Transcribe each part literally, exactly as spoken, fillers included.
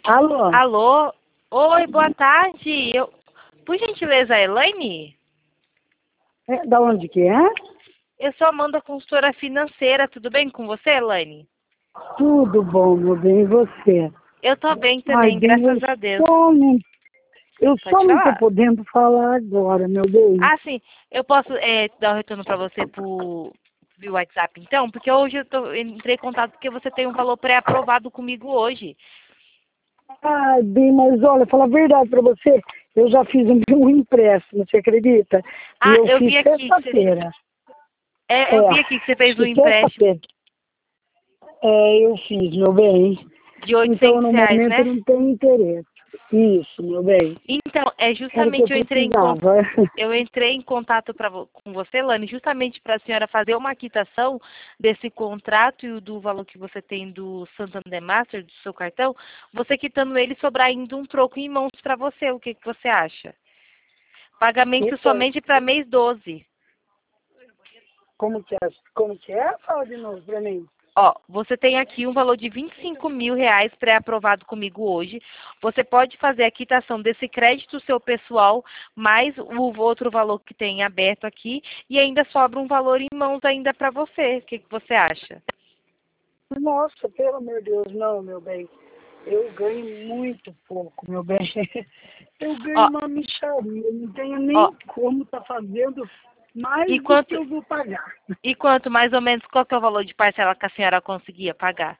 Alô? Alô? Oi, boa tarde. Eu, por gentileza, a Elaine? É, da onde que é? Eu sou Amanda, consultora financeira. Tudo bem com você, Elaine? Tudo bom, meu bem, e você? Eu tô bem Ai, também, bem, eu graças a Deus. só não, eu só Pode não tô falar. podendo falar agora, meu bem. Ah, sim. Eu posso é, dar o retorno para você por via WhatsApp, então? Porque hoje eu, tô, eu entrei em contato porque você tem um valor pré-aprovado comigo hoje. Ai, bem, mas olha, falar a verdade pra você, eu já fiz um, um empréstimo, você acredita? E Ah, eu eu fiz vi aqui que você... sexta-feira. É, É, eu vi aqui que você acho fez um que empréstimo sexta-feira. É, eu fiz, meu bem. de Então, oitocentos no reais, momento, eu né? não tenho interesse. Isso, meu bem. Então, é Era o que eu justamente eu entrei em con- precisava. eu entrei em contato pra, vo- com você, Lani, justamente para a senhora fazer uma quitação desse contrato e o do valor que você tem do Santander Master, do seu cartão, você quitando ele sobrar ainda um troco em mãos para você. O que, que você acha? Pagamento Então, somente para mês doze. como que é? Como que é? Fala de novo pra mim. Ó, você tem aqui um valor de vinte e cinco mil reais pré-aprovado comigo hoje. Você pode fazer a quitação desse crédito seu pessoal, mais o outro valor que tem aberto aqui, e ainda sobra um valor em mãos ainda para você. O que, que você acha? Nossa, pelo amor de Deus, não, meu bem. Eu ganho muito pouco, meu bem. Eu ganho Ó, uma mixaria. Eu não tenho ó, nem como tá fazendo e mais do que quanto, eu vou pagar. e quanto mais ou menos, qual que é o valor de parcela que a senhora conseguia pagar?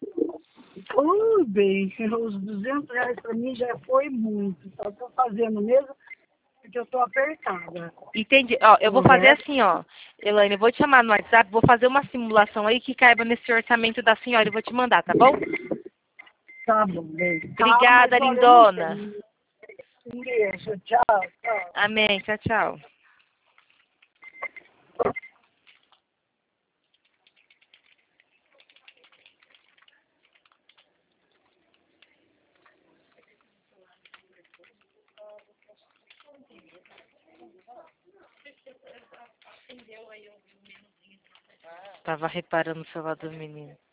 Ô, bem, os duzentos reais pra mim já foi muito. Só tô fazendo mesmo porque eu tô apertada. Entendi. Ó, eu vou O fazer resto, assim, ó. Elaine, eu vou te chamar no WhatsApp, vou fazer uma simulação aí que caiba nesse orçamento da senhora e vou te mandar, tá bom? tá bom, bem. Tá, mas Obrigada, olha, eu não lindona. tenho. Um beijo, tchau, tchau. Amém. Tchau, tchau. Tava reparando o celular do menino.